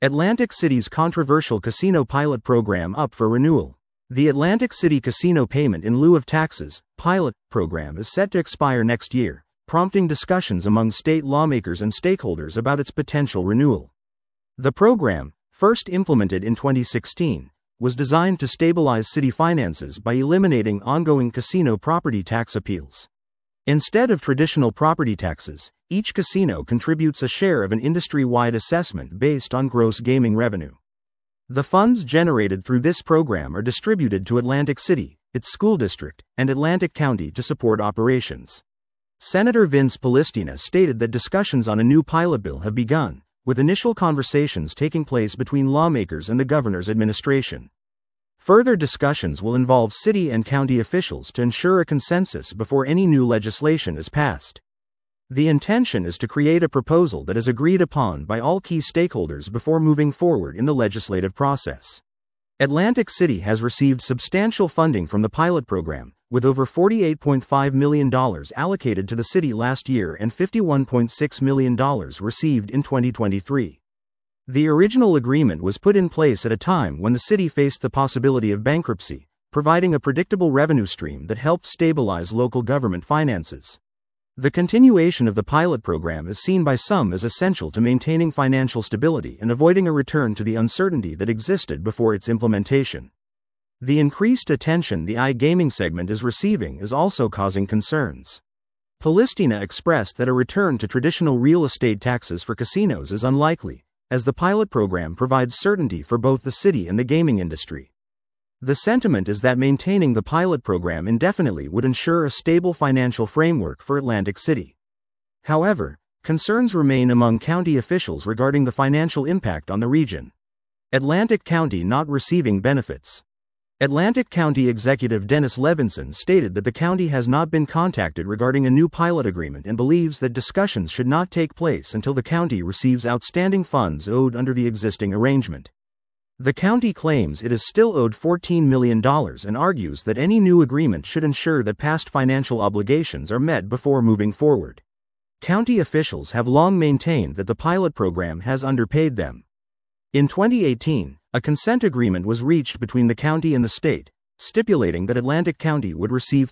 Atlantic City's controversial casino pilot program up for renewal. The Atlantic City Casino Payment in Lieu of Taxes pilot program is set to expire next year, prompting discussions among state lawmakers and stakeholders about its potential renewal. The program, first implemented in 2016, was designed to stabilize city finances by eliminating ongoing casino property tax appeals. Instead of traditional property taxes, each casino contributes a share of an industry-wide assessment based on gross gaming revenue. The funds generated through this program are distributed to Atlantic City, its school district, and Atlantic County to support operations. Senator Vince Polistina stated that discussions on a new pilot bill have begun, with initial conversations taking place between lawmakers and the governor's administration. Further discussions will involve city and county officials to ensure a consensus before any new legislation is passed. The intention is to create a proposal that is agreed upon by all key stakeholders before moving forward in the legislative process. Atlantic City has received substantial funding from the pilot program, with over $48.5 million allocated to the city last year and $51.6 million received in 2023. The original agreement was put in place at a time when the city faced the possibility of bankruptcy, providing a predictable revenue stream that helped stabilize local government finances. The continuation of the pilot program is seen by some as essential to maintaining financial stability and avoiding a return to the uncertainty that existed before its implementation. The increased attention the iGaming segment is receiving is also causing concerns. Polistina expressed that a return to traditional real estate taxes for casinos is unlikely, as the pilot program provides certainty for both the city and the gaming industry. The sentiment is that maintaining the pilot program indefinitely would ensure a stable financial framework for Atlantic City. However, concerns remain among county officials regarding the financial impact on the region. Atlantic County not receiving benefits. Atlantic County Executive Dennis Levinson stated that the county has not been contacted regarding a new pilot agreement and believes that discussions should not take place until the county receives outstanding funds owed under the existing arrangement. The county claims it is still owed $14 million and argues that any new agreement should ensure that past financial obligations are met before moving forward. County officials have long maintained that the pilot program has underpaid them. In 2018, a consent agreement was reached between the county and the state, stipulating that Atlantic County would receive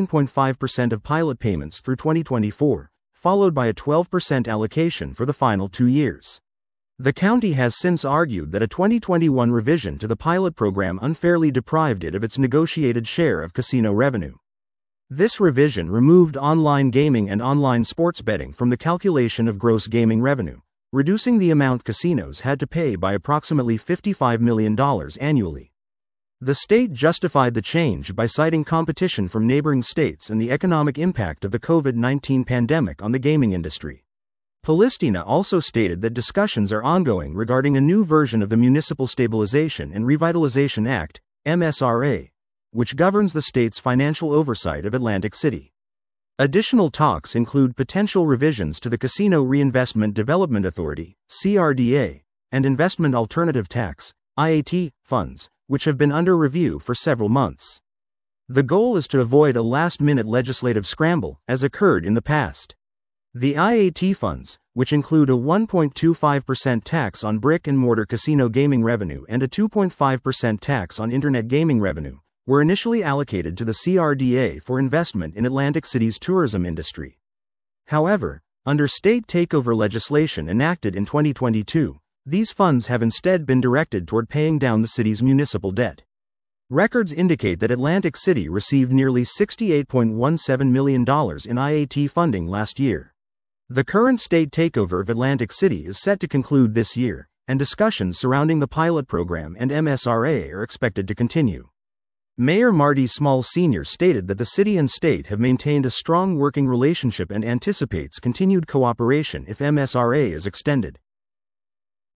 13.5% of pilot payments through 2024, followed by a 12% allocation for the final 2 years. The county has since argued that a 2021 revision to the pilot program unfairly deprived it of its negotiated share of casino revenue. This revision removed online gaming and online sports betting from the calculation of gross gaming revenue, reducing the amount casinos had to pay by approximately $55 million annually. The state justified the change by citing competition from neighboring states and the economic impact of the COVID-19 pandemic on the gaming industry. Polistina also stated that discussions are ongoing regarding a new version of the Municipal Stabilization and Revitalization Act, MSRA, which governs the state's financial oversight of Atlantic City. Additional talks include potential revisions to the Casino Reinvestment Development Authority, CRDA, and Investment Alternative Tax, IAT, funds, which have been under review for several months. The goal is to avoid a last-minute legislative scramble, as occurred in the past. The IAT funds, which include a 1.25% tax on brick-and-mortar casino gaming revenue and a 2.5% tax on internet gaming revenue, were initially allocated to the CRDA for investment in Atlantic City's tourism industry. However, under state takeover legislation enacted in 2022, these funds have instead been directed toward paying down the city's municipal debt. Records indicate that Atlantic City received nearly $68.17 million in IAT funding last year. The current state takeover of Atlantic City is set to conclude this year, and discussions surrounding the pilot program and MSRA are expected to continue. Mayor Marty Small Sr. stated that the city and state have maintained a strong working relationship and anticipates continued cooperation if MSRA is extended.